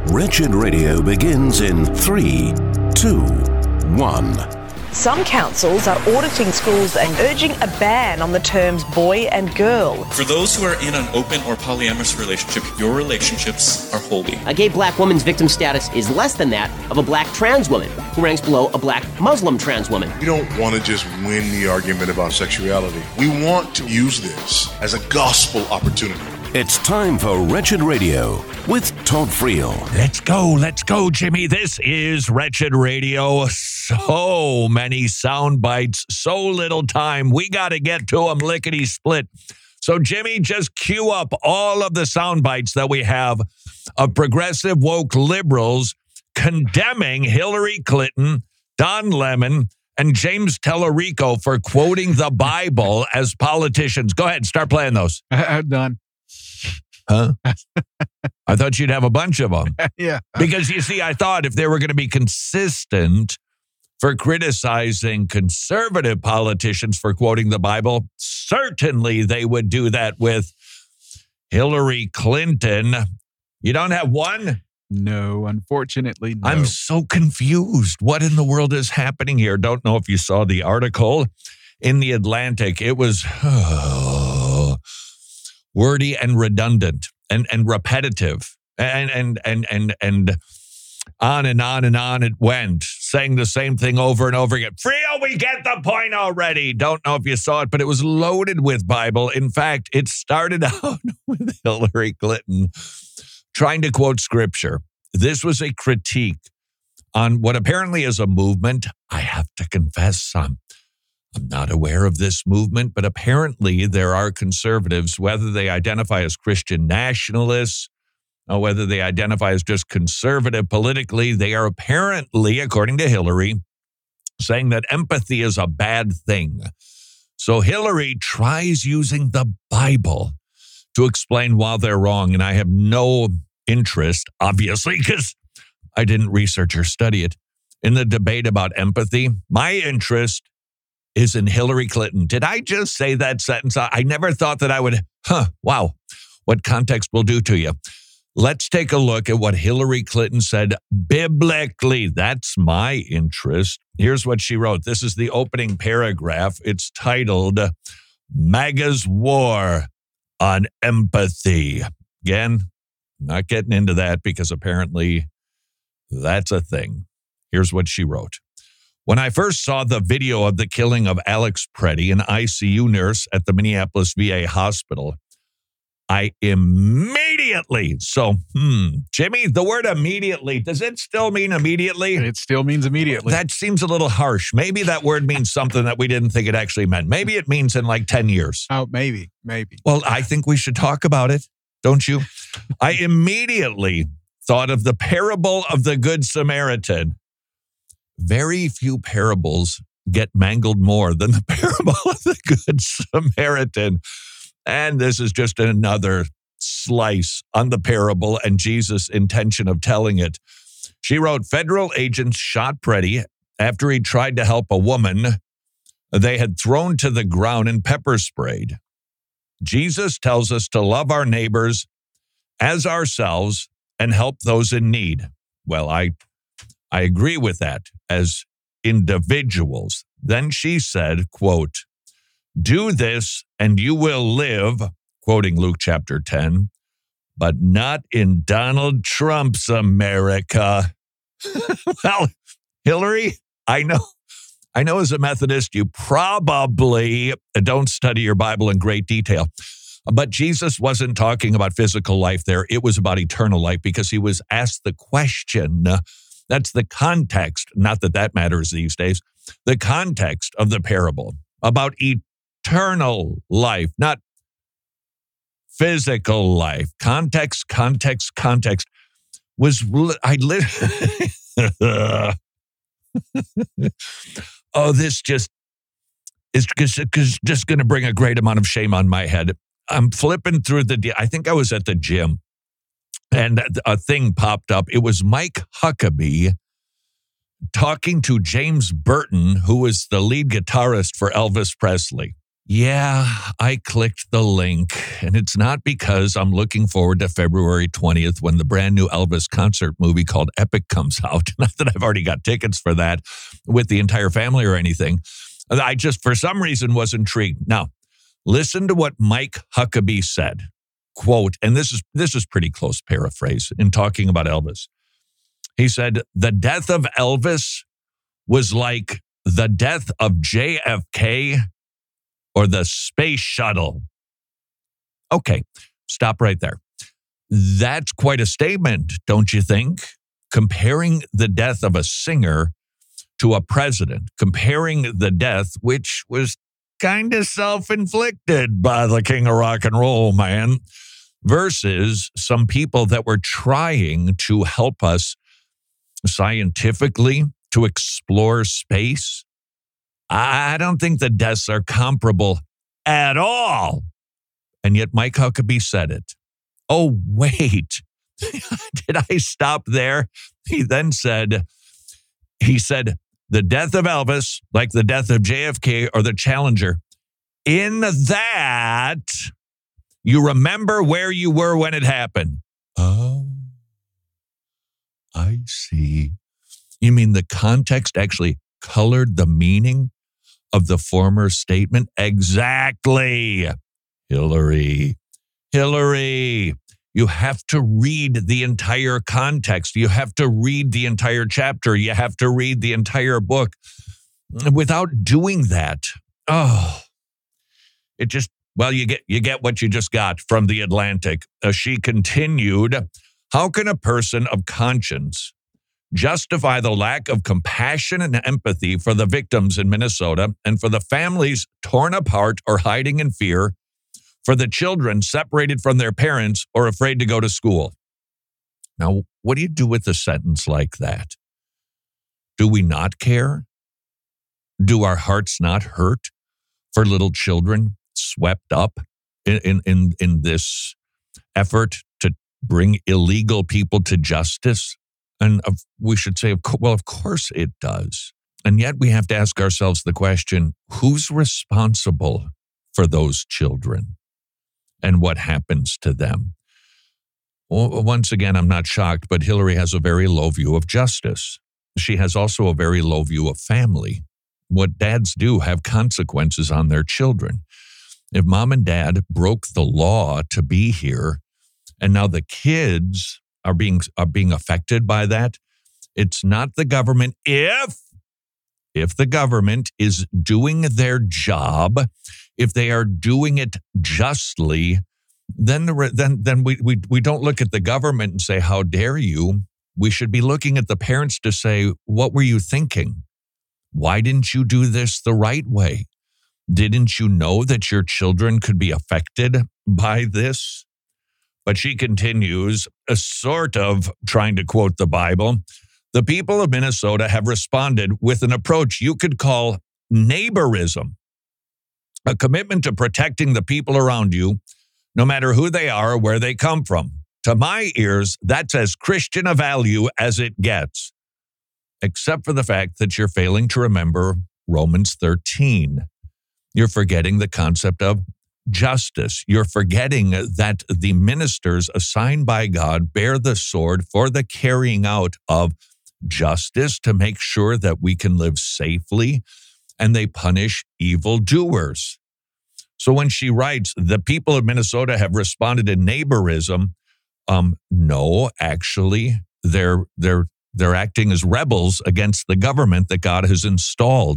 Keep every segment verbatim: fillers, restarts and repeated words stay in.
Wretched Radio begins in three, two, one. Some councils are auditing schools and urging a ban on the terms boy and girl. For those who are in an open or polyamorous relationship, your relationships are holy. A gay black woman's victim status is less than that of a black trans woman, who ranks below a black Muslim trans woman. We don't want to just win the argument about sexuality. We want to use this as a gospel opportunity. It's time for Wretched Radio with Todd Friel. Let's go, let's go, Jimmy. This is Wretched Radio. So many sound bites, so little time. We got to get to them lickety-split. So, Jimmy, just cue up all of the sound bites that we have of progressive woke liberals condemning Hillary Clinton, Don Lemon, and James Tellerico for quoting the Bible as politicians. Go ahead, start playing those. I'm done. Huh? I thought you'd have a bunch of them. Yeah. Because, you see, I thought if they were going to be consistent for criticizing conservative politicians for quoting the Bible, certainly they would do that with Hillary Clinton. You don't have one? No, unfortunately, no. I'm so confused. What in the world is happening here? Don't know if you saw the article in The Atlantic. It was... Oh, wordy and redundant and, and repetitive and, and, and, and, and on and on and on it went, saying the same thing over and over again. Frio, we get the point already. Don't know if you saw it, but it was loaded with Bible. In fact, it started out with Hillary Clinton trying to quote scripture. This was a critique on what apparently is a movement. I have to confess, I'm I'm not aware of this movement, but apparently there are conservatives, whether they identify as Christian nationalists or whether they identify as just conservative politically, they are apparently, according to Hillary, saying that empathy is a bad thing. So Hillary tries using the Bible to explain why they're wrong, and I have no interest, obviously, because I didn't research or study it, in the debate about empathy. My interest is in Hillary Clinton. Did I just say that sentence? I never thought that I would, huh, wow, what context will do to you. Let's take a look at what Hillary Clinton said biblically. That's my interest. Here's what she wrote. This is the opening paragraph. It's titled, MAGA's War on Empathy. Again, not getting into that because apparently that's a thing. Here's what she wrote. When I first saw the video of the killing of Alex Preddy, an I C U nurse at the Minneapolis V A hospital, I immediately, so, hmm, Jimmy, the word immediately, does it still mean immediately? It still means immediately. That seems a little harsh. Maybe that word means something that we didn't think it actually meant. Maybe it means in like ten years. Oh, maybe, maybe. Well, I think we should talk about it, don't you? I immediately thought of the parable of the Good Samaritan. Very few parables get mangled more than the parable of the Good Samaritan. And this is just another slice on the parable and Jesus' intention of telling it. She wrote, federal agents shot Preddy after he tried to help a woman they had thrown to the ground and pepper sprayed. Jesus tells us to love our neighbors as ourselves and help those in need. Well, I I agree with that as individuals. Then she said, quote, do this and you will live, quoting Luke chapter ten, but not in Donald Trump's America. Well, Hillary, I know, I know as a Methodist, you probably don't study your Bible in great detail. But Jesus wasn't talking about physical life there. It was about eternal life because he was asked the question. That's the context, not that that matters these days, the context of the parable about eternal life, not physical life. Context, context, context was, I literally, oh, this just is just going to bring a great amount of shame on my head. I'm flipping through the, I think I was at the gym. And a thing popped up. It was Mike Huckabee talking to James Burton, who was the lead guitarist for Elvis Presley. Yeah, I clicked the link, and it's not because I'm looking forward to February twentieth when the brand new Elvis concert movie called Epic comes out. Not that I've already got tickets for that with the entire family or anything. I just, for some reason, was intrigued. Now, listen to what Mike Huckabee said. Quote, and this is this is pretty close paraphrase in talking about Elvis. He said, the death of Elvis was like the death of J F K or the space shuttle. Okay, stop right there. That's quite a statement, don't you think? Comparing the death of a singer to a president, comparing the death, which was kind of self-inflicted by the king of rock and roll, man, versus some people that were trying to help us scientifically to explore space. I don't think the deaths are comparable at all. And yet Mike Huckabee said it. Oh, wait. Did I stop there? He then said, he said, the death of Elvis, like the death of J F K or the Challenger, in that you remember where you were when it happened. Oh, I see. You mean the context actually colored the meaning of the former statement? Exactly. Hillary, Hillary, you have to read the entire context. You have to read the entire chapter. You have to read the entire book. Without doing that, oh, it just, well, you get you get what you just got from The Atlantic. Uh, she continued, how can a person of conscience justify the lack of compassion and empathy for the victims in Minnesota and for the families torn apart or hiding in fear, for the children separated from their parents or afraid to go to school? Now, what do you do with a sentence like that? Do we not care? Do our hearts not hurt for little children swept up in, in, in, in this effort to bring illegal people to justice? And we should say, well, of course it does. And yet we have to ask ourselves the question, who's responsible for those children and what happens to them? Well, once again, I'm not shocked, but Hillary has a very low view of justice. She has also a very low view of family. What dads do have consequences on their children. If mom and dad broke the law to be here, and now the kids are being are being affected by that, it's not the government. If, if the government is doing their job, if they are doing it justly, then the, then then we, we we don't look at the government and say, how dare you? We should be looking at the parents to say, what were you thinking? Why didn't you do this the right way? Didn't you know that your children could be affected by this? But she continues, a sort of trying to quote the Bible. The people of Minnesota have responded with an approach you could call neighborism, a commitment to protecting the people around you, no matter who they are or where they come from. To my ears, that's as Christian a value as it gets, except for the fact that you're failing to remember Romans thirteen. You're forgetting the concept of justice. You're forgetting that the ministers assigned by God bear the sword for the carrying out of justice to make sure that we can live safely, and they punish evildoers. So when she writes, the people of Minnesota have responded in neighborism, um, no, actually, they're they're they're acting as rebels against the government that God has installed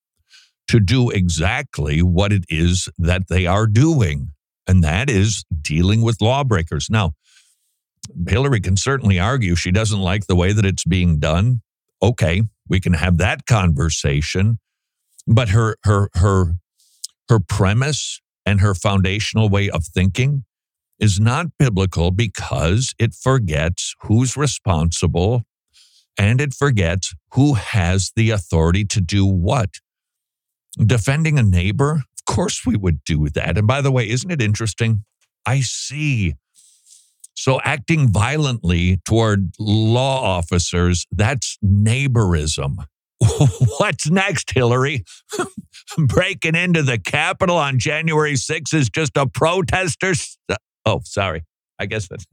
to do exactly what it is that they are doing, and that is dealing with lawbreakers. Now, Hillary can certainly argue she doesn't like the way that it's being done. Okay, we can have that conversation, but her her her her premise and her foundational way of thinking is not biblical because it forgets who's responsible and it forgets who has the authority to do what. Defending a neighbor, of course we would do that. And by the way, isn't it interesting? I see. So acting violently toward law officers, that's neighborism. What's next, Hillary? Breaking into the Capitol on January sixth is just a protester? Oh, sorry. I guess that's...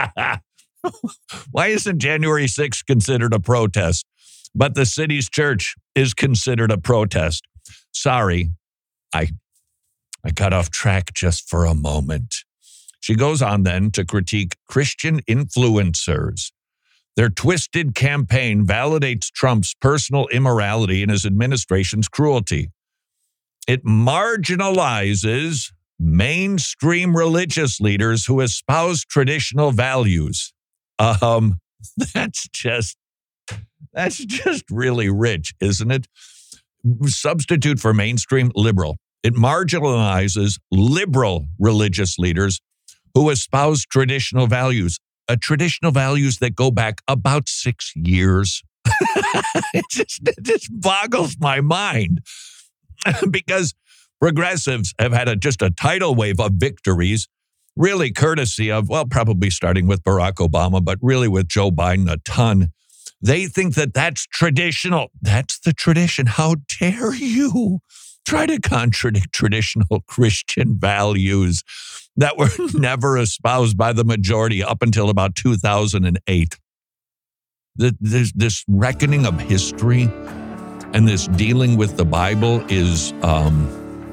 Why isn't January sixth considered a protest, but the city's church is considered a protest? Sorry, I, I got off track just for a moment. She goes on then to critique Christian influencers. Their twisted campaign validates Trump's personal immorality and his administration's cruelty. It marginalizes mainstream religious leaders who espouse traditional values. Um, that's just, that's just really rich, isn't it? Substitute for mainstream liberal. It marginalizes liberal religious leaders who espouse traditional values. Uh, traditional values that go back about six years. it, just, it just boggles my mind because progressives have had a, just a tidal wave of victories, really courtesy of, well, probably starting with Barack Obama, but really with Joe Biden a ton. They think that that's traditional. That's the tradition. How dare you try to contradict traditional Christian values that were never espoused by the majority up until about two thousand eight. This, this reckoning of history and this dealing with the Bible is, um,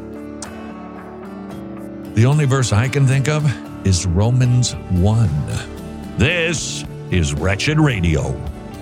the only verse I can think of is Romans one. This is Wretched Radio.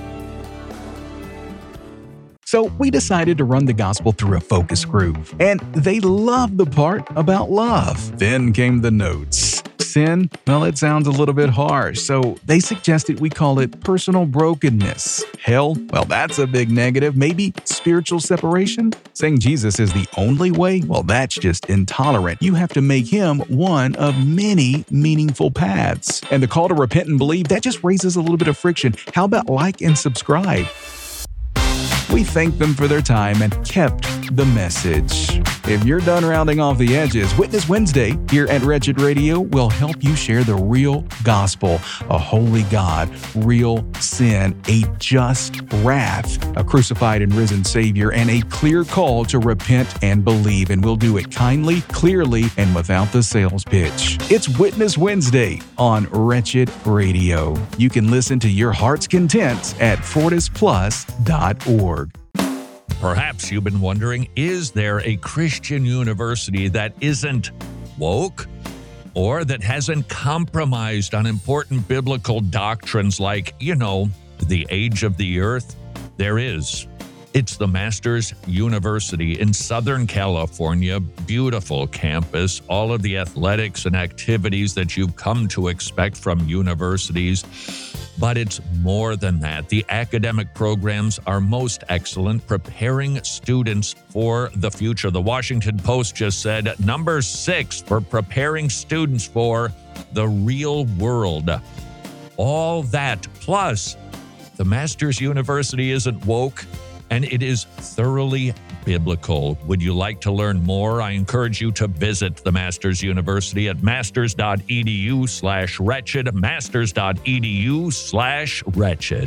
So we decided to run the gospel through a focus group, and they loved the part about love. Then came the notes. Sin, well, it sounds a little bit harsh, so they suggested we call it personal brokenness. Hell, well, that's a big negative. Maybe spiritual separation? Saying Jesus is the only way? Well, that's just intolerant. You have to make him one of many meaningful paths. And the call to repent and believe, that just raises a little bit of friction. How about like and subscribe? We thanked them for their time and kept the message. If you're done rounding off the edges, Witness Wednesday here at Wretched Radio will help you share the real gospel, a holy God, real sin, a just wrath, a crucified and risen Savior, and a clear call to repent and believe. And we'll do it kindly, clearly, and without the sales pitch. It's Witness Wednesday on Wretched Radio. You can listen to your heart's content at fortis plus dot org. Perhaps you've been wondering, is there a Christian university that isn't woke or that hasn't compromised on important biblical doctrines like, you know, the age of the earth? There is. It's the Masters University in Southern California. Beautiful campus, all of the athletics and activities that you've come to expect from universities. But it's more than that. The academic programs are most excellent, preparing students for the future. The Washington Post just said number six for preparing students for the real world. All that, plus the Masters University isn't woke, and it is thoroughly biblical. Would you like to learn more? I encourage you to visit the Masters University at masters.edu slash wretched, masters.edu slash wretched.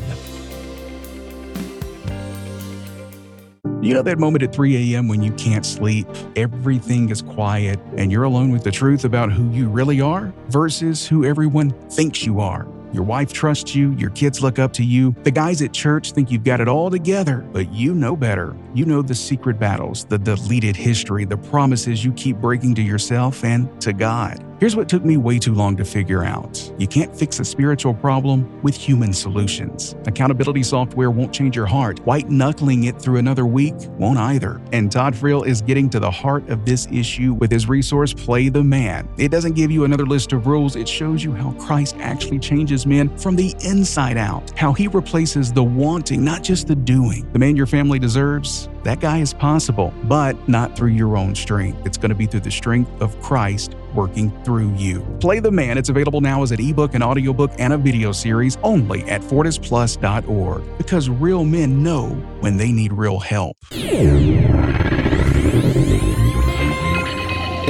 You know that moment at three a.m. when you can't sleep, everything is quiet, and you're alone with the truth about who you really are versus who everyone thinks you are. Your wife trusts you, your kids look up to you, the guys at church think you've got it all together, but you know better. You know the secret battles, the deleted history, the promises you keep breaking to yourself and to God. Here's what took me way too long to figure out. You can't fix a spiritual problem with human solutions. Accountability software won't change your heart. White-knuckling it through another week won't either. And Todd Friel is getting to the heart of this issue with his resource, Play the Man. It doesn't give you another list of rules. It shows you how Christ actually changes men from the inside out, how he replaces the wanting, not just the doing. The man your family deserves, that guy is possible, but not through your own strength. It's going to be through the strength of Christ working through you. Play the Man. It's available now as an ebook, an audiobook, and a video series only at fortis plus dot org, because real men know when they need real help.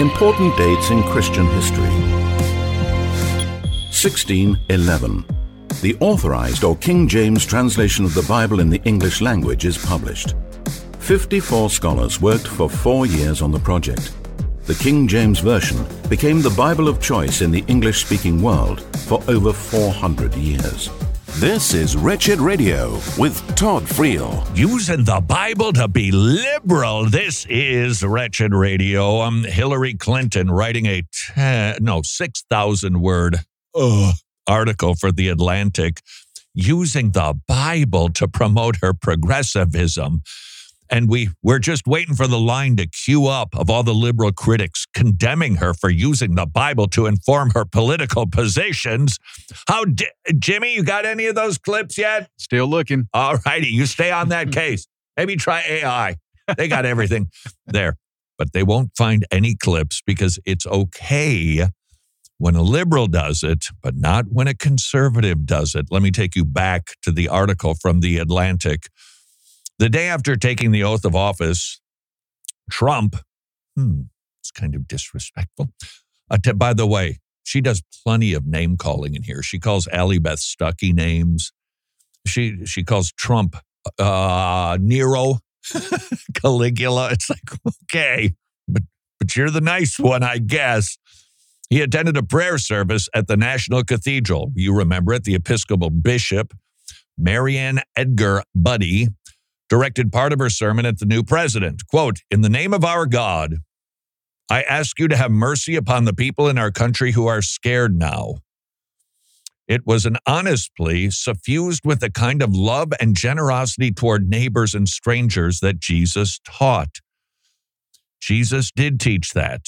Important dates in Christian history. sixteen eleven. The Authorized or King James translation of the Bible in the English language is published. fifty-four scholars worked for four years on the project. The King James Version became the Bible of choice in the English-speaking world for over four hundred years. This is Wretched Radio with Todd Friel. Using the Bible to be liberal. This is Wretched Radio. I'm Hillary Clinton writing a ten, no six thousand word uh, article for The Atlantic, using the Bible to promote her progressivism. And we, we're just waiting for the line to queue up of all the liberal critics condemning her for using the Bible to inform her political positions. How, di- Jimmy, you got any of those clips yet? Still looking. All righty, you stay on that case. Maybe try A I. They got everything there. But they won't find any clips because it's okay when a liberal does it, but not when a conservative does it. Let me take you back to the article from The Atlantic. The day after taking the oath of office, Trump, hmm, it's kind of disrespectful. Uh, t- by the way, she does plenty of name calling in here. She calls Allie Beth Stuckey names. She she calls Trump uh, Nero, Caligula. It's like, okay, but but you're the nice one, I guess. He attended a prayer service at the National Cathedral. You remember it, the Episcopal Bishop, Marianne Edgar Buddy, directed part of her sermon at the new president. Quote, "In the name of our God, I ask you to have mercy upon the people in our country who are scared now." It was an honest plea suffused with the kind of love and generosity toward neighbors and strangers that Jesus taught. Jesus did teach that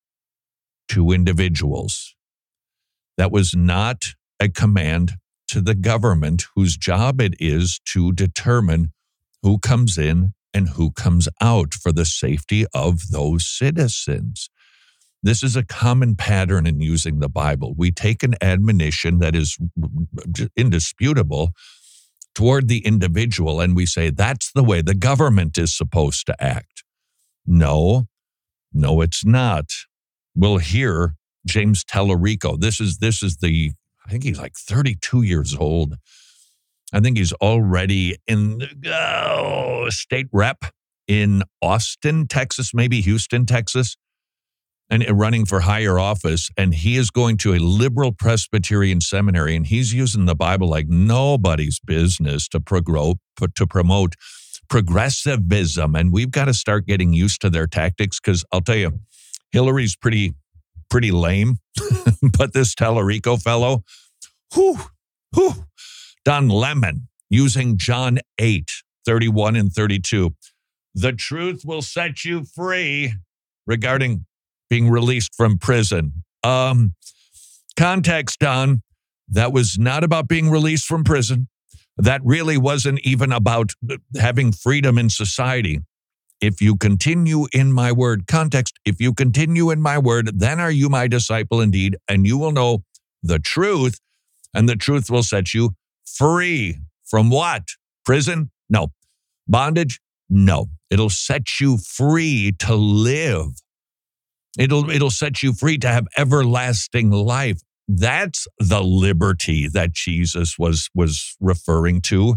to individuals. That was not a command to the government, whose job it is to determine who comes in and who comes out for the safety of those citizens. This is a common pattern in using the Bible. We take an admonition that is indisputable toward the individual and we say, that's the way the government is supposed to act. No, no, it's not. We'll hear James Tallarico. This is, this is the, I think he's like thirty-two years old. I think he's already in the oh, state rep in Austin, Texas, maybe Houston, Texas, and running for higher office. And he is going to a liberal Presbyterian seminary, and he's using the Bible like nobody's business to, progr- to promote progressivism. And we've got to start getting used to their tactics because I'll tell you, Hillary's pretty, pretty lame, but this Tallarico fellow, whew, whew. Don Lemon, using John eight, thirty-one and thirty-two. The truth will set you free regarding being released from prison. Um, context, Don, that was not about being released from prison. That really wasn't even about having freedom in society. If you continue in my word, context, if you continue in my word, then are you my disciple indeed, and you will know the truth, and the truth will set you free. From what? Prison? No. Bondage? No. It'll set you free to live. It'll, it'll set you free to have everlasting life. That's the liberty that Jesus was, was referring to.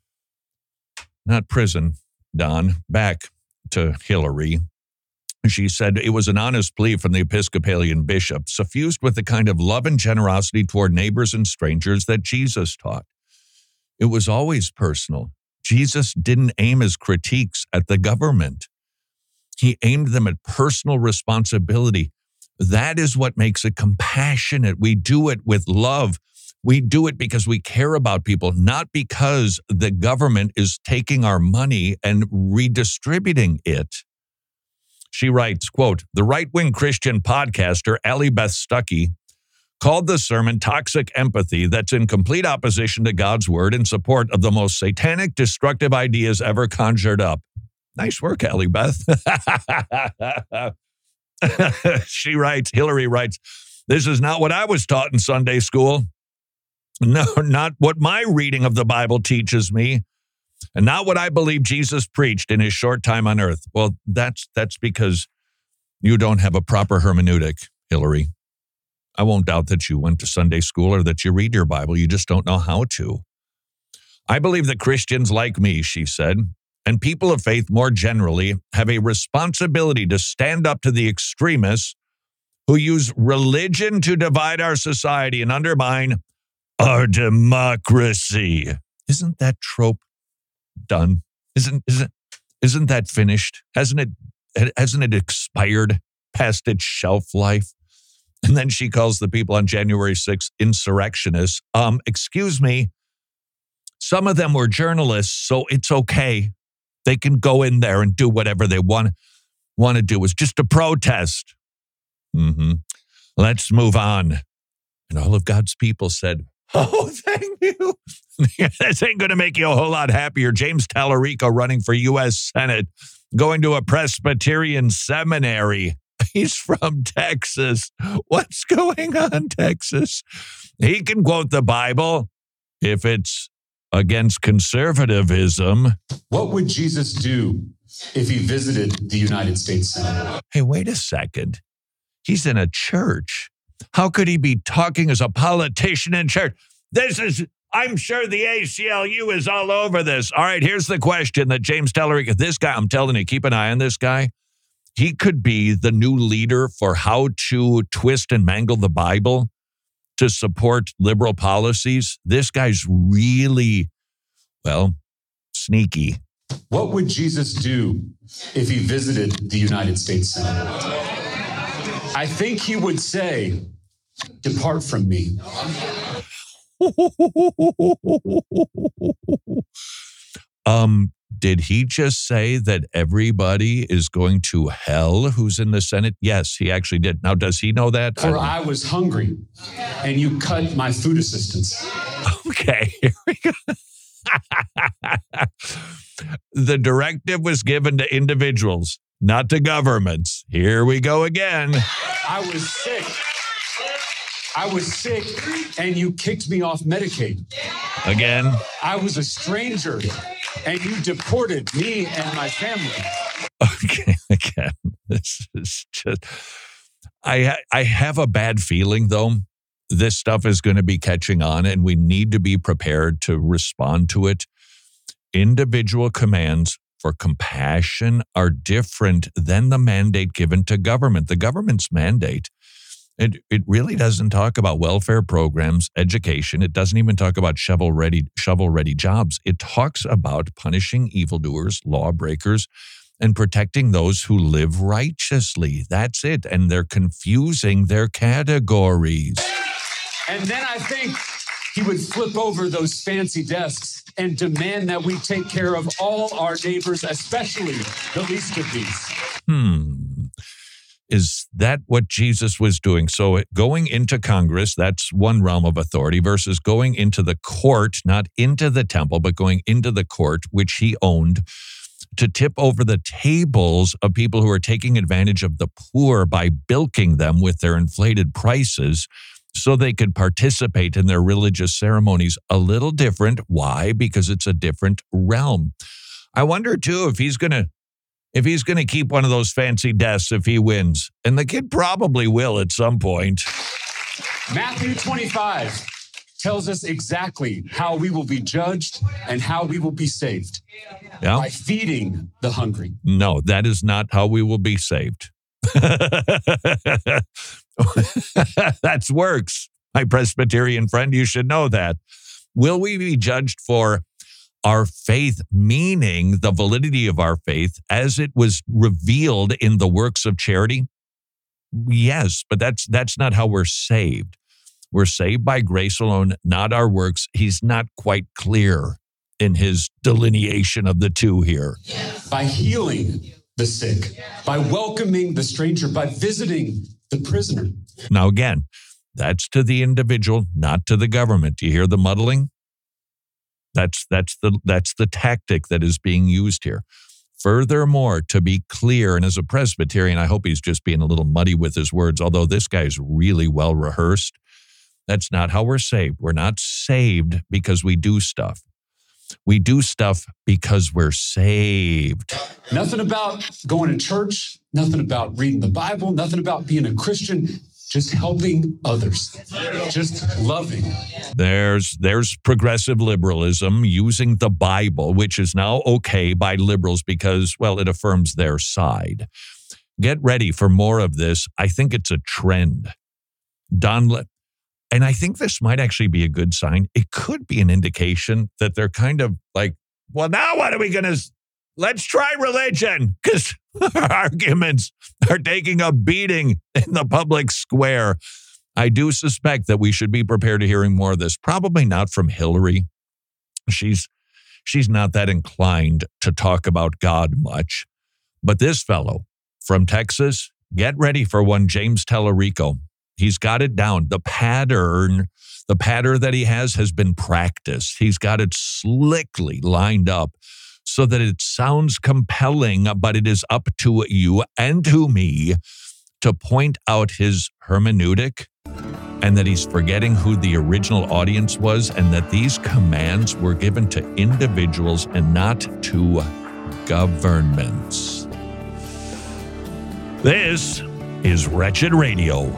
Not prison, Don. Back to Hillary. She said it was an honest plea from the Episcopalian bishop, suffused with the kind of love and generosity toward neighbors and strangers that Jesus taught. It was always personal. Jesus didn't aim his critiques at the government. He aimed them at personal responsibility. That is what makes it compassionate. We do it with love. We do it because we care about people, not because the government is taking our money and redistributing it. She writes, quote, "The right-wing Christian podcaster Allie Beth Stuckey called the sermon toxic empathy that's in complete opposition to God's word in support of the most satanic, destructive ideas ever conjured up." Nice work, Allie Beth. She writes, Hillary writes, "This is not what I was taught in Sunday school. No, not what my reading of the Bible teaches me, and not what I believe Jesus preached in his short time on earth." Well, that's that's because you don't have a proper hermeneutic, Hillary. I won't doubt that you went to Sunday school or that you read your Bible. You just don't know how to. I believe that Christians like me, she said, and people of faith more generally have a responsibility to stand up to the extremists who use religion to divide our society and undermine our democracy. Isn't that trope done? Isn't isn't isn't that finished? Hasn't it hasn't it expired past its shelf life? And then she calls the people on January sixth insurrectionists. Um, excuse me. Some of them were journalists, so it's okay. They can go in there and do whatever they want want to do. It's just a protest. Mm-hmm. Let's move on. And all of God's people said, oh, thank you. This ain't going to make you a whole lot happier. James Tallarico running for U S Senate, going to a Presbyterian seminary. He's from Texas. What's going on, Texas? He can quote the Bible if it's against conservatism. What would Jesus do if he visited the United States Senate? Hey, wait a second. He's in a church. How could he be talking as a politician in church? This is, I'm sure the A C L U is all over this. All right, here's the question that James Tallarico, this guy, I'm telling you, keep an eye on this guy. He could be the new leader for how to twist and mangle the Bible to support liberal policies. This guy's really, well, sneaky. What would Jesus do if he visited the United States Senate? I think he would say, depart from me. um, did he just say that everybody is going to hell who's in the Senate? Yes, he actually did. Now, does he know that? For I, I was hungry, and you cut my food assistance. Okay, here we go. The directive was given to individuals, not to governments. Here we go again. I was sick. I was sick, and you kicked me off Medicaid. Again. I was a stranger, and you deported me and my family. Okay, again. This is just... I, I have a bad feeling, though. This stuff is going to be catching on, and we need to be prepared to respond to it. Individual commands for compassion are different than the mandate given to government. The government's mandate, it, it really doesn't talk about welfare programs, education. It doesn't even talk about shovel-ready, shovel-ready jobs. It talks about punishing evildoers, lawbreakers, and protecting those who live righteously. That's it. And they're confusing their categories. And then I think he would flip over those fancy desks and demand that we take care of all our neighbors, especially the least of these. Hmm. Is that what Jesus was doing? So going into Congress, that's one realm of authority, versus going into the court, not into the temple, but going into the court, which he owned, to tip over the tables of people who are taking advantage of the poor by bilking them with their inflated prices so they could participate in their religious ceremonies. A little different. Why? Because it's a different realm. I wonder, too, if he's going to if he's going to keep one of those fancy desks if he wins. And the kid probably will at some point. Matthew twenty-five tells us exactly how we will be judged and how we will be saved. Yeah. By feeding the hungry. No, that is not how we will be saved. That's works. My Presbyterian friend, you should know that. Will we be judged for our faith, meaning the validity of our faith as it was revealed in the works of charity? Yes, but that's that's not how we're saved. We're saved by grace alone, not our works. He's not quite clear in his delineation of the two here. By healing the sick, by welcoming the stranger, by visiting the prisoner. Now, again, that's to the individual, not to the government. Do you hear the muddling? That's that's the that's the tactic that is being used here. Furthermore, to be clear, and as a Presbyterian, I hope he's just being a little muddy with his words, although this guy's really well rehearsed. That's not how we're saved. We're not saved because we do stuff. We do stuff because we're saved. Nothing about going to church, nothing about reading the Bible, nothing about being a Christian. just helping others, just loving. There's there's progressive liberalism using the Bible, which is now okay by liberals because, well, it affirms their side. Get ready for more of this. I think it's a trend. Don, Le- and I think this might actually be a good sign. It could be an indication that they're kind of like, well, now what are we going to, let's try religion, because our arguments are taking a beating in the public square. I do suspect that we should be prepared to hearing more of this. Probably not from Hillary. She's she's not that inclined to talk about God much. But this fellow from Texas, get ready for one, James Tallarico. He's got it down. The pattern, the pattern that he has has been practiced. He's got it slickly lined up so that it sounds compelling, but it is up to you and to me to point out his hermeneutic and that he's forgetting who the original audience was and that these commands were given to individuals and not to governments. This is Wretched Radio.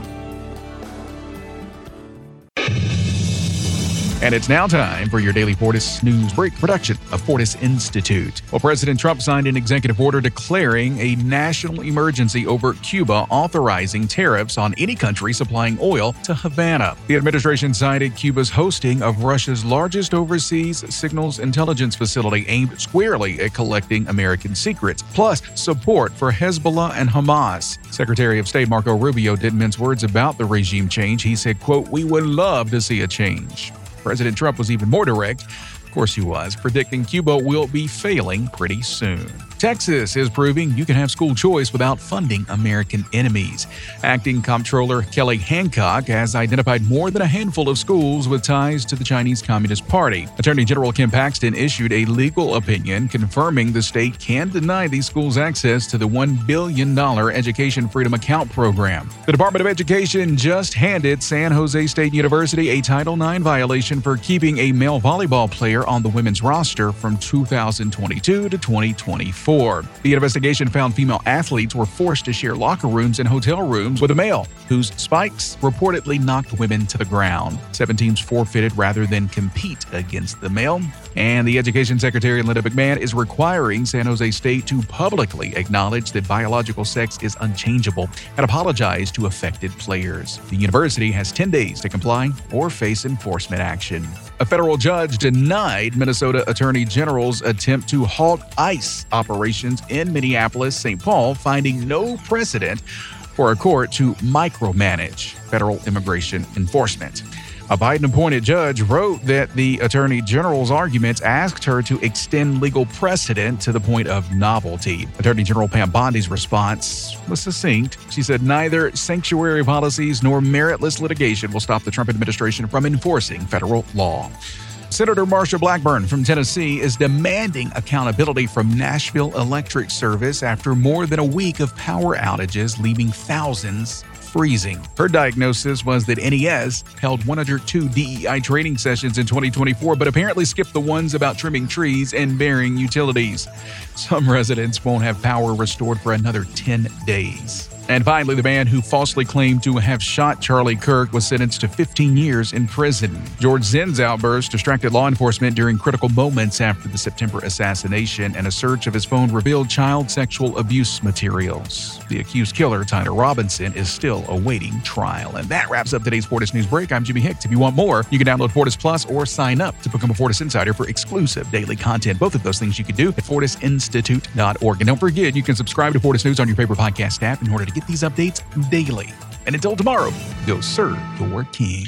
And it's now time for your daily Fortis News Break production of Fortis Institute. Well, President Trump signed an executive order declaring a national emergency over Cuba, authorizing tariffs on any country supplying oil to Havana. The administration cited Cuba's hosting of Russia's largest overseas signals intelligence facility aimed squarely at collecting American secrets, plus support for Hezbollah and Hamas. Secretary of State Marco Rubio didn't mince words about the regime change. He said, quote, "We would love to see a change." President Trump was even more direct. Of course he was, predicting Cuba will be failing pretty soon. Texas is proving you can have school choice without funding American enemies. Acting Comptroller Kelly Hancock has identified more than a handful of schools with ties to the Chinese Communist Party. Attorney General Ken Paxton issued a legal opinion confirming the state can deny these schools access to the one billion dollars Education Freedom Account program. The Department of Education just handed San Jose State University a Title nine violation for keeping a male volleyball player on the women's roster from two thousand twenty-two to twenty twenty-four. The investigation found female athletes were forced to share locker rooms and hotel rooms with a male whose spikes reportedly knocked women to the ground. Seven teams forfeited rather than compete against the male. And the Education Secretary, Linda McMahon, is requiring San Jose State to publicly acknowledge that biological sex is unchangeable and apologize to affected players. The university has ten days to comply or face enforcement action. A federal judge denied Minnesota Attorney General's attempt to halt ICE operations in Minneapolis, Saint Paul, finding no precedent for a court to micromanage federal immigration enforcement. A Biden-appointed judge wrote that the Attorney General's arguments asked her to extend legal precedent to the point of novelty. Attorney General Pam Bondi's response was succinct. She said neither sanctuary policies nor meritless litigation will stop the Trump administration from enforcing federal law. Senator Marsha Blackburn from Tennessee is demanding accountability from Nashville Electric Service after more than a week of power outages, leaving thousands freezing. Her diagnosis was that N E S held one hundred two D E I training sessions in twenty twenty-four, but apparently skipped the ones about trimming trees and burying utilities. Some residents won't have power restored for another ten days. And finally, the man who falsely claimed to have shot Charlie Kirk was sentenced to fifteen years in prison. George Zinn's outburst distracted law enforcement during critical moments after the September assassination, and a search of his phone revealed child sexual abuse materials. The accused killer, Tyler Robinson, is still awaiting trial. And that wraps up today's Fortis News Break. I'm Jimmy Hicks. If you want more, you can download Fortis Plus or sign up to become a Fortis Insider for exclusive daily content. Both of those things you can do at fortis institute dot org. And don't forget, you can subscribe to Fortis News on your favorite podcast app in order to get these updates daily. And until tomorrow, go serve your king.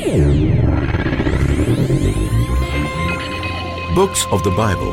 Books of the Bible.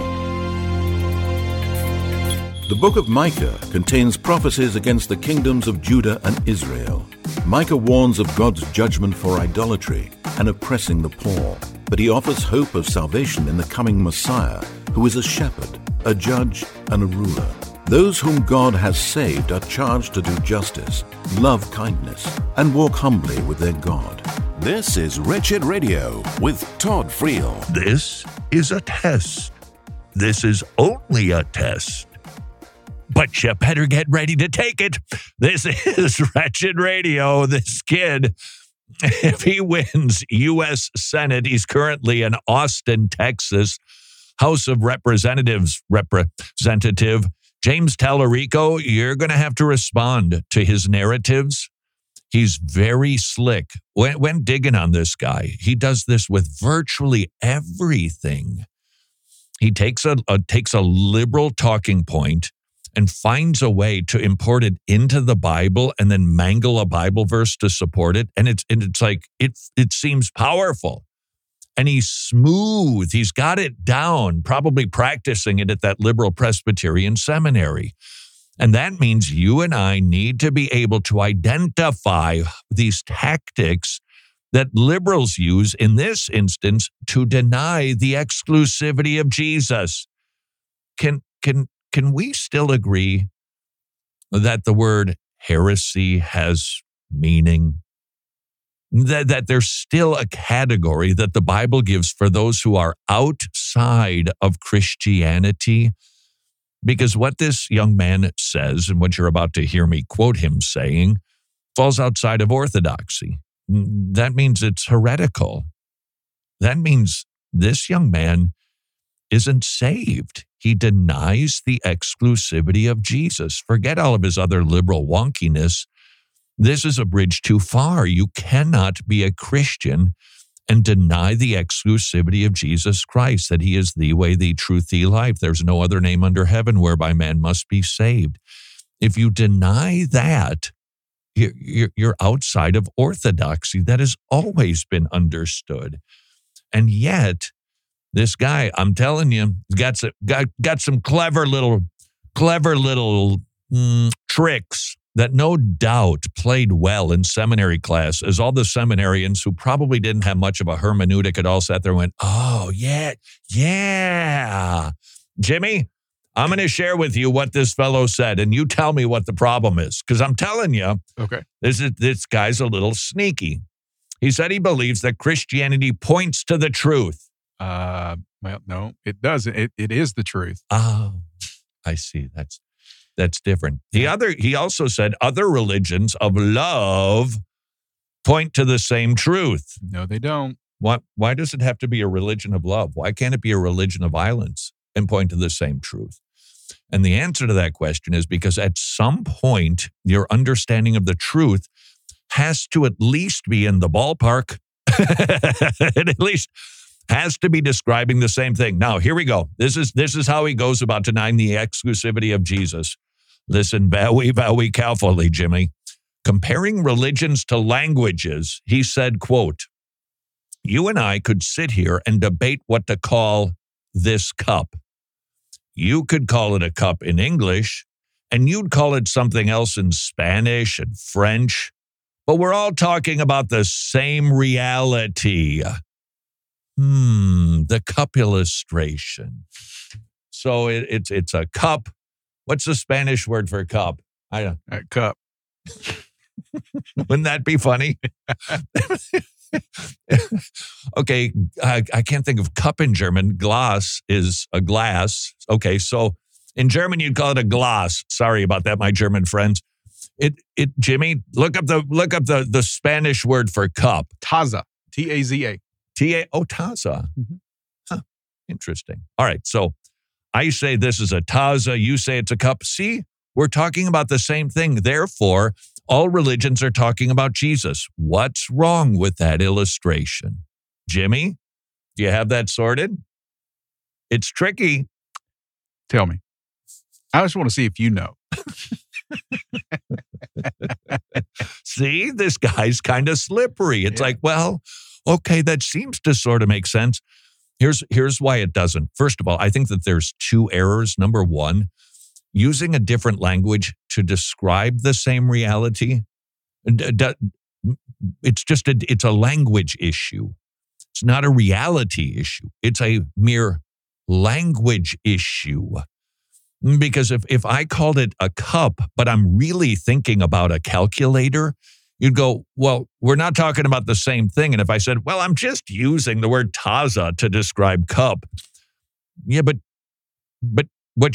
The book of Micah contains prophecies against the kingdoms of Judah and Israel. Micah warns of God's judgment for idolatry and oppressing the poor, but he offers hope of salvation in the coming Messiah, who is a shepherd, a judge, and a ruler. Those whom God has saved are charged to do justice, love kindness, and walk humbly with their God. This is Wretched Radio with Todd Friel. This is a test. This is only a test. but you better get ready to take it. This is Wretched Radio. This kid, if he wins U S Senate, he's currently in Austin, Texas, House of Representatives representative. James Tallarico, you're going to have to respond to his narratives. He's very slick. When, when digging on this guy, he does this with virtually everything. He takes a, a takes a liberal talking point and finds a way to import it into the Bible and then mangle a Bible verse to support it. And it's and it's like, it, it seems powerful. And he's smooth. He's got it down, probably practicing it at that liberal Presbyterian seminary. And that means you and I need to be able to identify these tactics that liberals use in this instance to deny the exclusivity of Jesus. Can, can, can we still agree that the word heresy has meaning? That, that there's still a category that the Bible gives for those who are outside of Christianity? Because what this young man says, and what you're about to hear me quote him saying, falls outside of orthodoxy. That means it's heretical. That means this young man isn't saved. He denies the exclusivity of Jesus. Forget all of his other liberal wonkiness. This is a bridge too far. You cannot be a Christian and deny the exclusivity of Jesus Christ, that he is the way, the truth, the life. There's no other name under heaven whereby man must be saved. If you deny that, you're, you're outside of orthodoxy. That has always been understood. And yet, this guy, I'm telling you, got some, got, got some clever little, clever little mm, tricks that no doubt played well in seminary class, as all the seminarians who probably didn't have much of a hermeneutic at all sat there and went, oh, yeah, yeah. Jimmy, I'm going to share with you what this fellow said, and you tell me what the problem is, because I'm telling you, okay, this is this guy's a little sneaky. He said he believes that Christianity points to the truth. Uh, well, no, it doesn't. It, it is the truth. Oh, I see. That's That's different. The other, he also said other religions of love point to the same truth. No, they don't. What? Why does it have to be a religion of love? Why can't it be a religion of violence and point to the same truth? And the answer to that question is because at some point, your understanding of the truth has to at least be in the ballpark. It at least has to be describing the same thing. Now, here we go. This is this is how he goes about denying the exclusivity of Jesus. Listen very, very carefully, Jimmy. Comparing religions to languages, he said, quote, you and I could sit here and debate what to call this cup. You could call it a cup in English, and you'd call it something else in Spanish and French, but we're all talking about the same reality. Hmm, the cup illustration. So it, it's it's a cup. What's the Spanish word for cup? I don't. Uh, cup. Wouldn't that be funny? Okay, I, I can't think of cup in German. Glas is a glass. Okay, so in German you'd call it a Glas. Sorry about that, my German friends. It it Jimmy, look up the look up the the Spanish word for cup. Taza. T A Z A. T A oh taza. Mm-hmm. Huh. Interesting. All right, so I say this is a taza. You say it's a cup. See, we're talking about the same thing. Therefore, all religions are talking about Jesus. What's wrong with that illustration? Jimmy, do you have that sorted? It's tricky. Tell me. I just want to see if you know. See, this guy's kind of slippery. It's yeah. like, well, okay, that seems to sort of make sense. Here's, here's why it doesn't. First of all, I think that there's two errors. Number one, using a different language to describe the same reality, it's just a, it's a language issue. It's not a reality issue. It's a mere language issue. Because if, if I called it a cup, but I'm really thinking about a calculator, you'd go, well, we're not talking about the same thing. And if I said, well, I'm just using the word taza to describe cup. Yeah, but but what you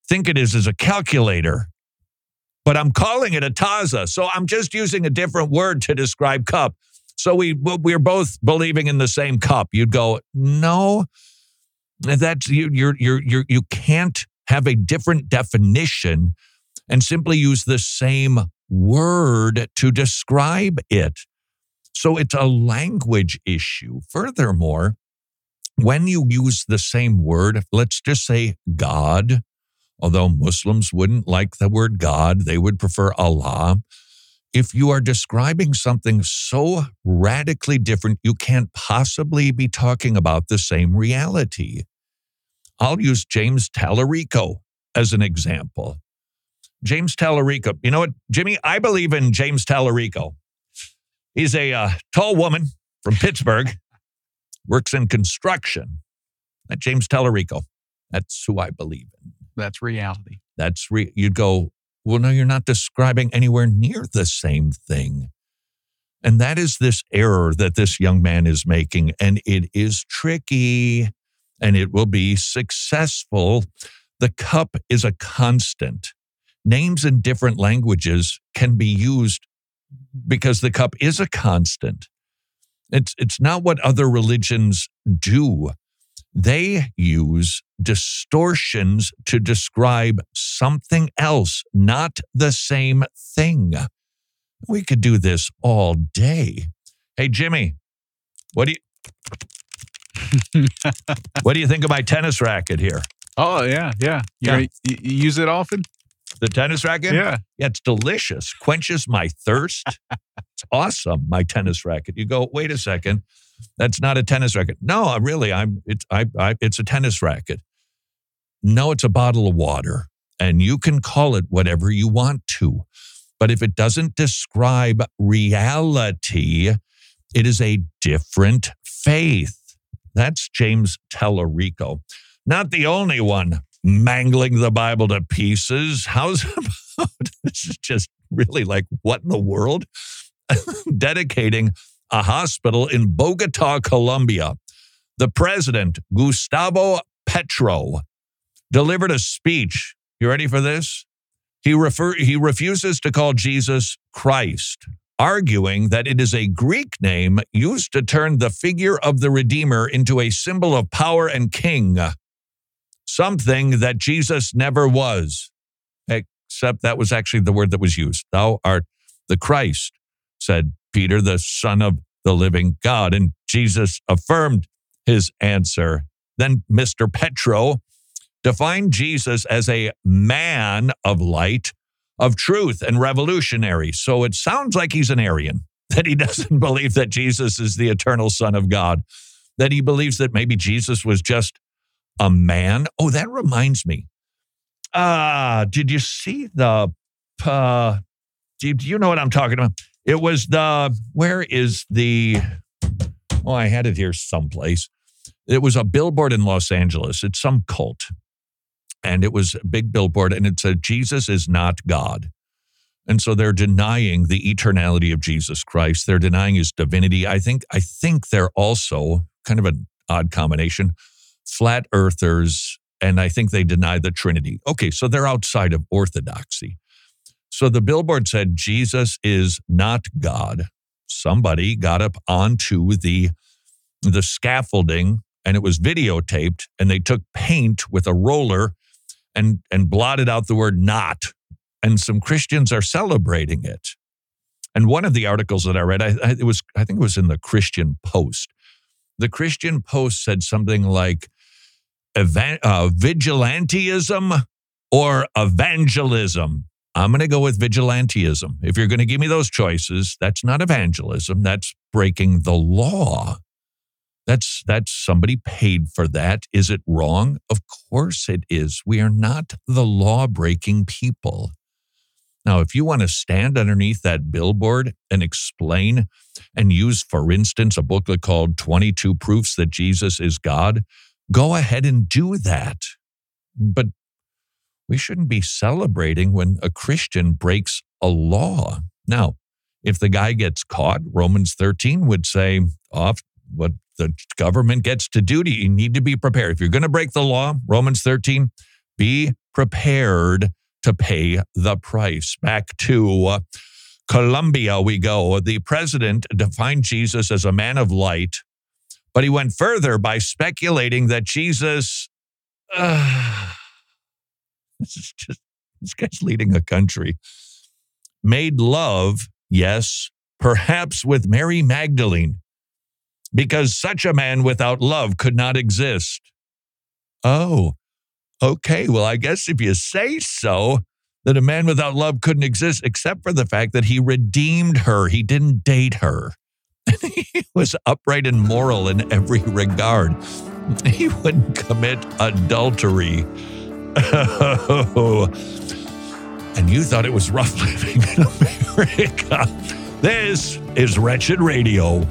think it is is a calculator, but I'm calling it a taza. So I'm just using a different word to describe cup. So we, we're both believing in the same cup. You'd go, no, that's, you, you're, you're, you're, you can't have a different definition and simply use the same word to describe it. So it's a language issue. Furthermore, when you use the same word, let's just say God, although Muslims wouldn't like the word God, they would prefer Allah. If you are describing something so radically different, you can't possibly be talking about the same reality. I'll use James Tallarico as an example. James Tallarico, you know what, Jimmy? I believe in James Tallarico. He's a uh, tall woman from Pittsburgh, works in construction. That James Tallarico. That's who I believe in. That's reality. That's re- you'd go, well, no, you're not describing anywhere near the same thing. And that is this error that this young man is making. And it is tricky and it will be successful. The cup is a constant. Names in different languages can be used because the cup is a constant. It's, it's not what other religions do. They use distortions to describe something else, not the same thing. We could do this all day. Hey, Jimmy, what do you what do you think of my tennis racket here? Oh, yeah, yeah. You, Yeah. you, you use it often? The tennis racket? Yeah. Yeah, it's delicious. Quenches my thirst. It's awesome, my tennis racket. You go, wait a second. That's not a tennis racket. No, really, I'm. It's I, I. It's a tennis racket. No, it's a bottle of water, and you can call it whatever you want to. But if it doesn't describe reality, it is a different faith. That's James Tallarico. Not the only one mangling the Bible to pieces. How's about this is just really like, what in the world? Dedicating a hospital in Bogota, Colombia. The president, Gustavo Petro, delivered a speech. You ready for this? He refer, he refuses to call Jesus Christ, arguing that it is a Greek name used to turn the figure of the Redeemer into a symbol of power and king, something that Jesus never was, except that was actually the word that was used. Thou art the Christ, said Peter, the Son of the living God. And Jesus affirmed his answer. Then Mister Petro defined Jesus as a man of light, of truth, and revolutionary. So it sounds like he's an Arian, that he doesn't believe that Jesus is the eternal Son of God, that he believes that maybe Jesus was just a man. Oh, that reminds me. Ah, uh, did you see the, uh, do, do you know what I'm talking about? It was the, where is the, oh, I had it here someplace. It was a billboard in Los Angeles. It's some cult. And it was a big billboard, and it said, Jesus is not God. And so they're denying the eternality of Jesus Christ. They're denying his divinity. I think, I think they're also kind of an odd combination, flat earthers, and I think they deny the Trinity. Okay, so they're outside of orthodoxy. So the billboard said, Jesus is not God. Somebody got up onto the, the scaffolding, and it was videotaped, and they took paint with a roller and, and blotted out the word not. And some Christians are celebrating it. And one of the articles that I read, I, I, it was, I think it was in the Christian Post. The Christian Post said something like, evan- uh, vigilantism or evangelism. I'm going to go with vigilantism. If you're going to give me those choices, that's not evangelism. That's breaking the law. That's that's somebody paid for that. Is it wrong? Of course it is. We are not the law-breaking people. Now, if you want to stand underneath that billboard and explain and use, for instance, a booklet called twenty-two Proofs That Jesus is God, go ahead and do that. But we shouldn't be celebrating when a Christian breaks a law. Now, if the guy gets caught, Romans thirteen would say, off what the government gets to do to you, you need to be prepared. If you're going to break the law, Romans thirteen, be prepared to pay the price. Back to uh, Colombia we go. The president defined Jesus as a man of light, but he went further by speculating that Jesus, uh, this is just, this guy's leading a country, made love, yes, perhaps with Mary Magdalene, because such a man without love could not exist. Oh, okay. Well, I guess if you say so, that a man without love couldn't exist, except for the fact that he redeemed her. He didn't date her. He was upright and moral in every regard. He wouldn't commit adultery. Oh. And you thought it was rough living in America. This is Wretched Radio.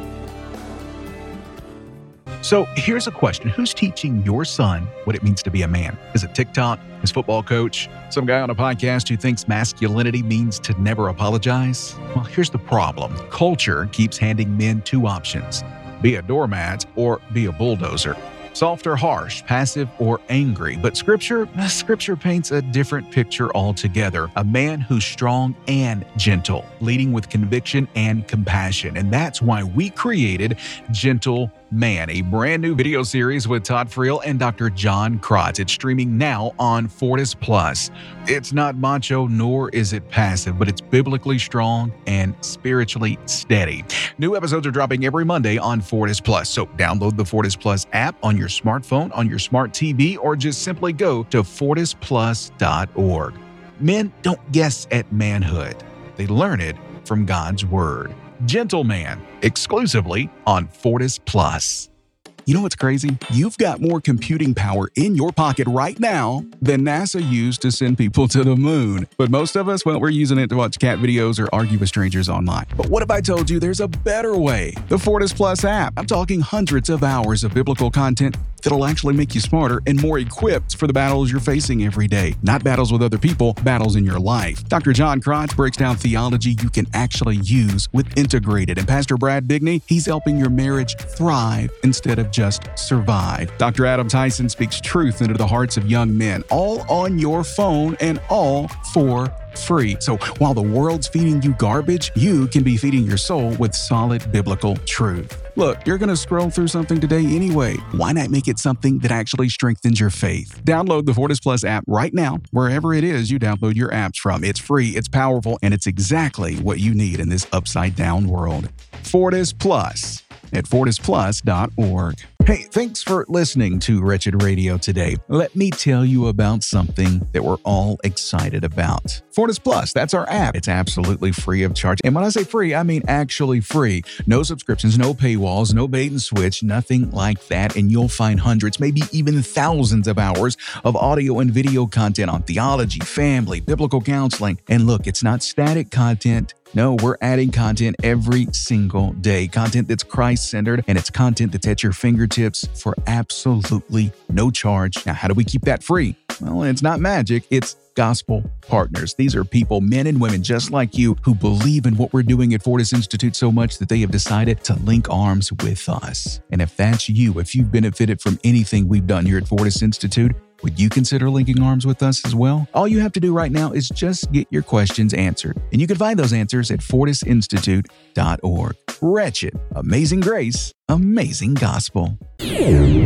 So here's a question. Who's teaching your son what it means to be a man? Is it TikTok, his football coach, some guy on a podcast who thinks masculinity means to never apologize? Well, here's the problem. Culture keeps handing men two options: be a doormat or be a bulldozer. Soft or harsh, passive or angry. But scripture, scripture paints a different picture altogether. A man who's strong and gentle, leading with conviction and compassion. And that's why we created Gentle Man, a brand new video series with Todd Friel and Doctor John Krotz. It's streaming now on Fortis Plus. It's not macho, nor is it passive, but it's biblically strong and spiritually steady. New episodes are dropping every Monday on Fortis Plus. So download the Fortis Plus app on your smartphone, on your smart T V, or just simply go to fortis plus dot org. Men don't guess at manhood. They learn it from God's Word. Gentle Man, exclusively on Fortis Plus. You know what's crazy? You've got more computing power in your pocket right now than NASA used to send people to the moon. But most of us, well, we're using it to watch cat videos or argue with strangers online. But what if I told you there's a better way? The Fortis Plus app. I'm talking hundreds of hours of biblical content that'll actually make you smarter and more equipped for the battles you're facing every day. Not battles with other people, battles in your life. Doctor John Krotz breaks down theology you can actually use with Integrated. And Pastor Brad Bigney, he's helping your marriage thrive instead of just survive. Doctor Adam Tyson speaks truth into the hearts of young men, all on your phone and all for free. So while the world's feeding you garbage, you can be feeding your soul with solid biblical truth. Look, you're going to scroll through something today anyway. Why not make it something that actually strengthens your faith? Download the Fortis Plus app right now, wherever it is you download your apps from. It's free, it's powerful, and it's exactly what you need in this upside-down world. Fortis Plus at fortis plus dot org. Hey, thanks for listening to Wretched Radio today. Let me tell you about something that we're all excited about. Fortis Plus, that's our app. It's absolutely free of charge. And when I say free, I mean actually free. No subscriptions, no paywalls, no bait and switch, nothing like that. And you'll find hundreds, maybe even thousands of hours of audio and video content on theology, family, biblical counseling. And look, it's not static content. No, we're adding content every single day. Content that's Christ-centered, and it's content that's at your fingertips for absolutely no charge. Now, how do we keep that free? Well, it's not magic. It's gospel partners. These are people, men and women just like you, who believe in what we're doing at Fortis Institute so much that they have decided to link arms with us. And if that's you, if you've benefited from anything we've done here at Fortis Institute, would you consider linking arms with us as well? All you have to do right now is just get your questions answered. And you can find those answers at fortis institute dot org. Wretched, amazing grace, amazing gospel. Names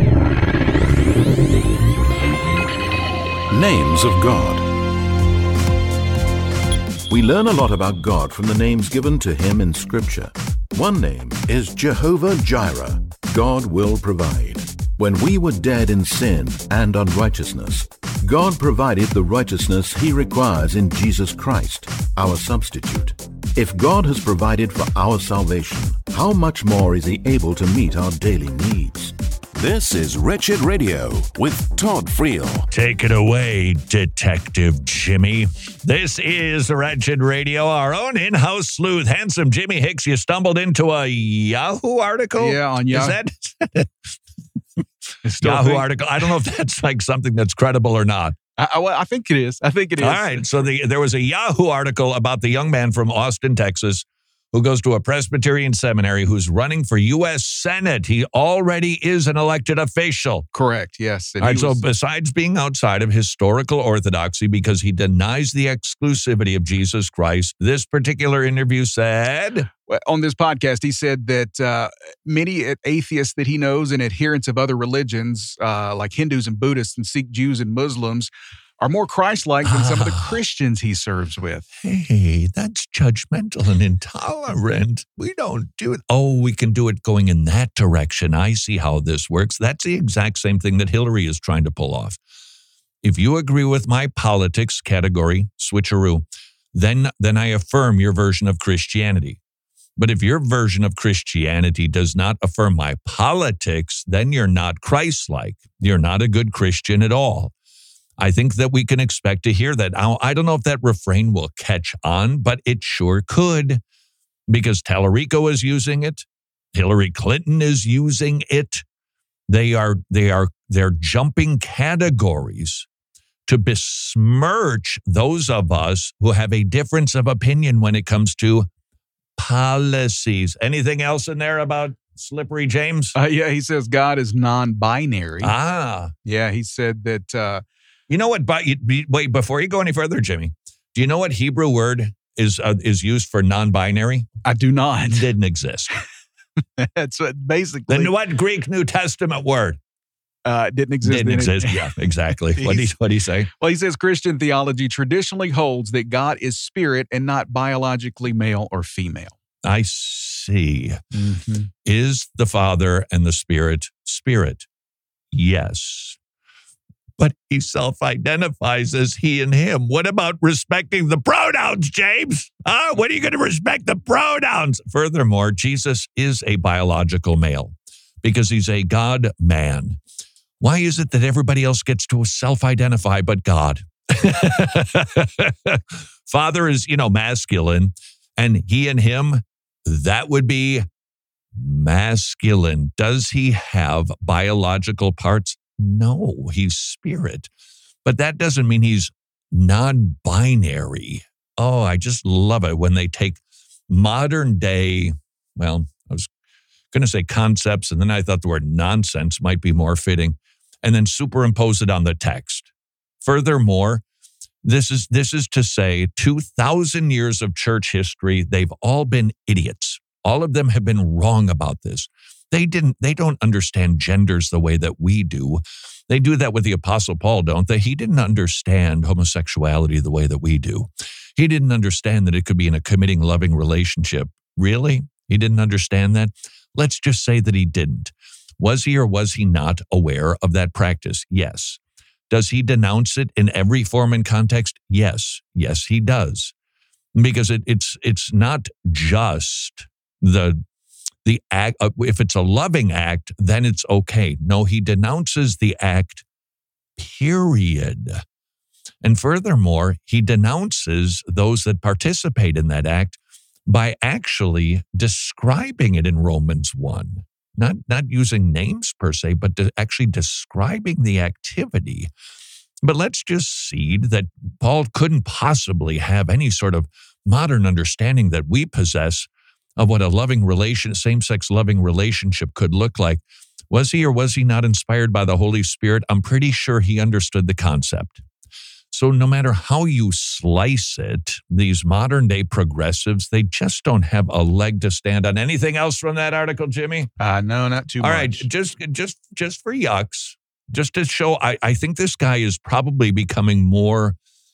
of God. We learn a lot about God from the names given to him in Scripture. One name is Jehovah Jireh. God will provide. When we were dead in sin and unrighteousness, God provided the righteousness he requires in Jesus Christ, our substitute. If God has provided for our salvation, how much more is he able to meet our daily needs? This is Wretched Radio with Todd Friel. Take it away, Detective Jimmy. This is Wretched Radio, our own in-house sleuth, handsome Jimmy Hicks. You stumbled into a Yahoo article? Yeah, on Yahoo. Is that Yahoo article? I don't know if that's like something that's credible or not. I, I, I think it is. I think it is. All right. So the, there was a Yahoo article about the young man from Austin, Texas, who goes to a Presbyterian seminary, who's running for U S Senate. He already is an elected official. Correct, yes. And All right, he so was- besides being outside of historical orthodoxy because he denies the exclusivity of Jesus Christ, this particular interview said... Well, on this podcast, he said that uh, many atheists that he knows and adherents of other religions, uh, like Hindus and Buddhists and Sikh Jews and Muslims, are more Christ-like than some of the Christians he serves with. Hey, that's judgmental and intolerant. We don't do it. Oh, we can do it going in that direction. I see how this works. That's the exact same thing that Hillary is trying to pull off. If you agree with my politics category, switcheroo, then, then I affirm your version of Christianity. But if your version of Christianity does not affirm my politics, then you're not Christ-like. You're not a good Christian at all. I think that we can expect to hear that. Now, I don't know if that refrain will catch on, but it sure could, because Tallarico is using it. Hillary Clinton is using it. They are, they are, they're jumping categories to besmirch those of us who have a difference of opinion when it comes to policies. Anything else in there about Slippery James? Uh, yeah, he says God is non-binary. Ah. Yeah, he said that... Uh, You know what? But wait, before you go any further, Jimmy, do you know what Hebrew word is uh, is used for non-binary? I do not. It didn't exist. That's what basically. Then what Greek New Testament word? Uh, didn't exist. Didn't exist. Yeah, exactly. What did he, what did he say? Well, he says Christian theology traditionally holds that God is spirit and not biologically male or female. I see. Mm-hmm. Is the Father and the Spirit spirit? Yes. But he self-identifies as he and him. What about respecting the pronouns, James? Huh? When are you going to respect the pronouns? Furthermore, Jesus is a biological male because he's a God-man. Why is it that everybody else gets to self-identify but God? Father is, you know, masculine, and he and him, that would be masculine. Does he have biological parts? No, he's spirit. But that doesn't mean he's non-binary. Oh, I just love it when they take modern day, well, I was going to say concepts, and then I thought the word nonsense might be more fitting, and then superimpose it on the text. Furthermore, this is this is to say two thousand years of church history, they've all been idiots. All of them have been wrong about this. They didn't, they don't understand genders the way that we do. They do that with the Apostle Paul, don't they? He didn't understand homosexuality the way that we do. He didn't understand that it could be in a committing, loving relationship. Really? He didn't understand that? Let's just say that he didn't. Was he or was he not aware of that practice? Yes. Does he denounce it in every form and context? Yes. Yes, he does. Because it, it's it's not just the the act. If it's a loving act, then it's okay. No, he denounces the act, period. And furthermore, he denounces those that participate in that act by actually describing it in Romans one. Not, not using names per se, but to actually describing the activity. But let's just cede that Paul couldn't possibly have any sort of modern understanding that we possess of what a loving relation, same-sex loving relationship could look like. Was he or was he not inspired by the Holy Spirit? I'm pretty sure he understood the concept. So no matter how you slice it, these modern-day progressives, they just don't have a leg to stand on. Anything else from that article, Jimmy? Uh, no, not too All much. All right, just, just, just for yucks, just to show, I, I think this guy is probably becoming more,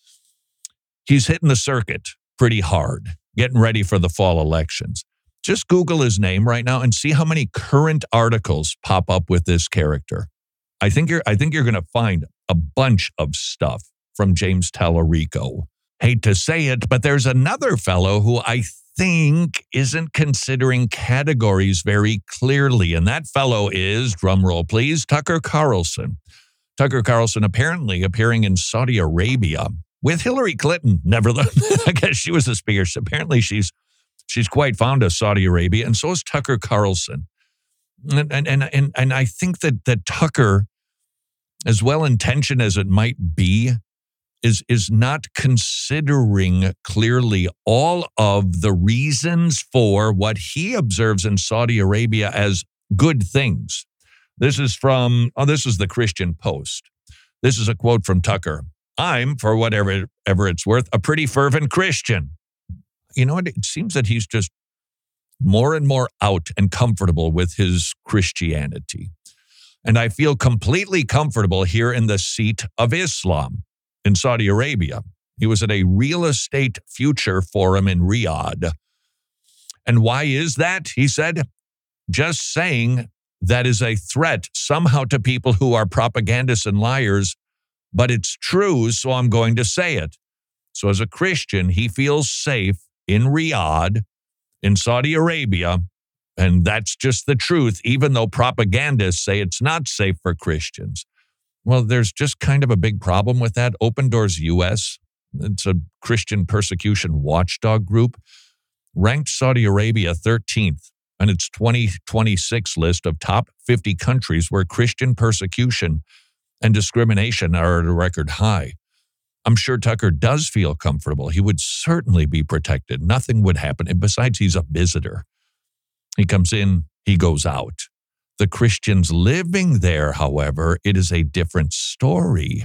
he's hitting the circuit pretty hard, getting ready for the fall elections. Just Google his name right now and see how many current articles pop up with this character. I think you're, I think you're going to find a bunch of stuff from James Tallarico. Hate to say it, but there's another fellow who I think isn't considering categories very clearly, and that fellow is, drumroll please, Tucker Carlson. Tucker Carlson apparently appearing in Saudi Arabia with Hillary Clinton. Nevertheless, I guess she was the speaker. So apparently she's she's quite fond of Saudi Arabia, and so is Tucker Carlson. And and and and, and I think that that Tucker, as well intentioned as it might be, is, is not considering clearly all of the reasons for what he observes in Saudi Arabia as good things. This is from, oh, this is the Christian Post. This is a quote from Tucker. I'm, for whatever ever it's worth, a pretty fervent Christian. You know what? It seems that he's just more and more out and comfortable with his Christianity. And I feel completely comfortable here in the seat of Islam in Saudi Arabia. He was at a real estate future forum in Riyadh. And why is that? He said, just saying that is a threat somehow to people who are propagandists and liars, but it's true, so I'm going to say it. So as a Christian, he feels safe in Riyadh, in Saudi Arabia, and that's just the truth, even though propagandists say it's not safe for Christians. Well, there's just kind of a big problem with that. Open Doors U S, it's a Christian persecution watchdog group, ranked Saudi Arabia thirteenth on its twenty twenty-six list of top fifty countries where Christian persecution and discrimination are at a record high. I'm sure Tucker does feel comfortable. He would certainly be protected. Nothing would happen. And besides, he's a visitor. He comes in, he goes out. The Christians living there, however, it is a different story.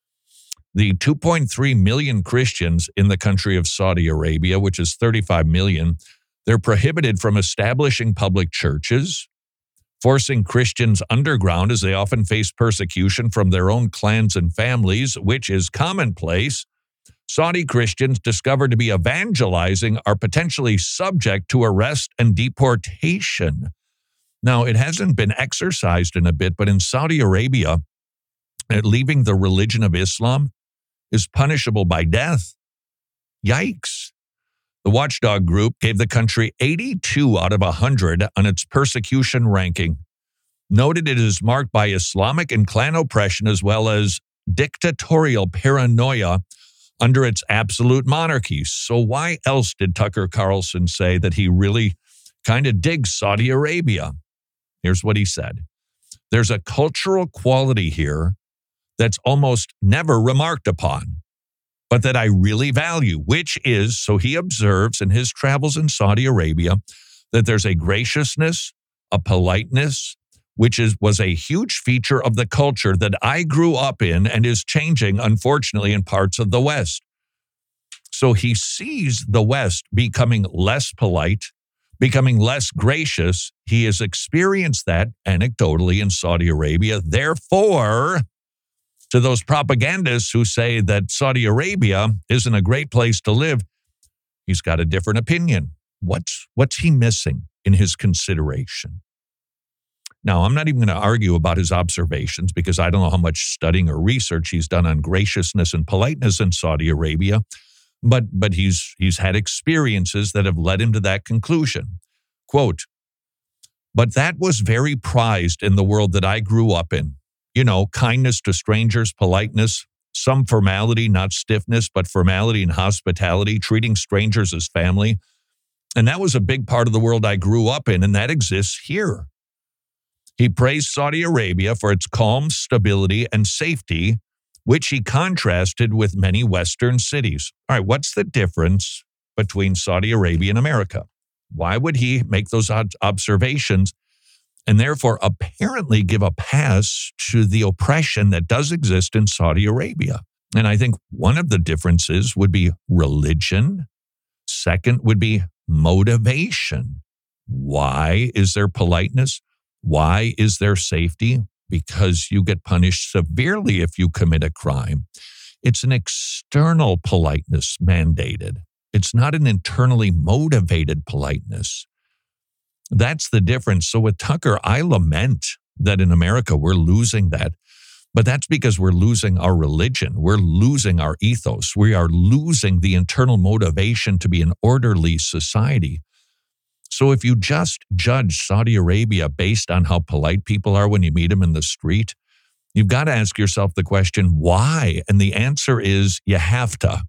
The two point three million Christians in the country of Saudi Arabia, which is thirty-five million, they're prohibited from establishing public churches, forcing Christians underground as they often face persecution from their own clans and families, which is commonplace. Saudi Christians discovered to be evangelizing are potentially subject to arrest and deportation. Now, it hasn't been exercised in a bit, but in Saudi Arabia, leaving the religion of Islam is punishable by death. Yikes. The watchdog group gave the country eighty-two out of one hundred on its persecution ranking, noted it is marked by Islamic and clan oppression as well as dictatorial paranoia under its absolute monarchy. So why else did Tucker Carlson say that he really kind of digs Saudi Arabia? Here's what he said. There's a cultural quality here that's almost never remarked upon, but that I really value, which is, so he observes in his travels in Saudi Arabia, that there's a graciousness, a politeness, which is was a huge feature of the culture that I grew up in and is changing, unfortunately, in parts of the West. So he sees the West becoming less polite, becoming less gracious. He has experienced that anecdotally in Saudi Arabia. Therefore, to those propagandists who say that Saudi Arabia isn't a great place to live, he's got a different opinion. What's, what's he missing in his consideration? Now, I'm not even going to argue about his observations because I don't know how much studying or research he's done on graciousness and politeness in Saudi Arabia, but, but he's, he's had experiences that have led him to that conclusion. Quote, but that was very prized in the world that I grew up in. You know, kindness to strangers, politeness, some formality, not stiffness, but formality and hospitality, treating strangers as family. And that was a big part of the world I grew up in, and that exists here. He praised Saudi Arabia for its calm, stability, and safety, which he contrasted with many Western cities. All right, what's the difference between Saudi Arabia and America? Why would he make those observations and therefore apparently give a pass to the oppression that does exist in Saudi Arabia? And I think one of the differences would be religion. Second would be motivation. Why is there politeness? Why is there safety? Because you get punished severely if you commit a crime. It's an external politeness mandated. It's not an internally motivated politeness. That's the difference. So with Tucker, I lament that in America we're losing that. But that's because we're losing our religion. We're losing our ethos. We are losing the internal motivation to be an orderly society. So if you just judge Saudi Arabia based on how polite people are when you meet them in the street, you've got to ask yourself the question, why? And the answer is you have to.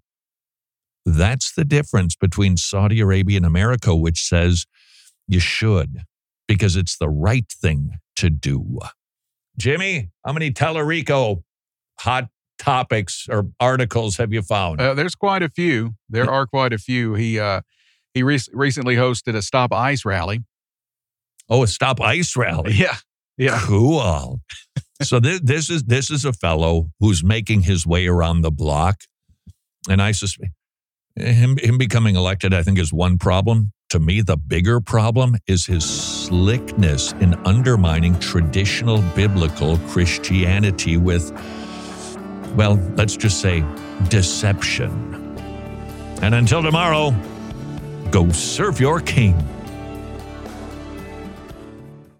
That's the difference between Saudi Arabia and America, which says you should, because it's the right thing to do. Jimmy, how many Tellerico hot topics or articles have you found? Uh, there's quite a few. There are quite a few. He uh, he re- recently hosted a Stop ICE rally. Oh, a Stop ICE rally. Yeah, yeah. Cool. So th- this is this is a fellow who's making his way around the block, and I suspect him him becoming elected, I think, is one problem. To me, the bigger problem is his slickness in undermining traditional biblical Christianity with, well, let's just say deception. And until tomorrow, go serve your king.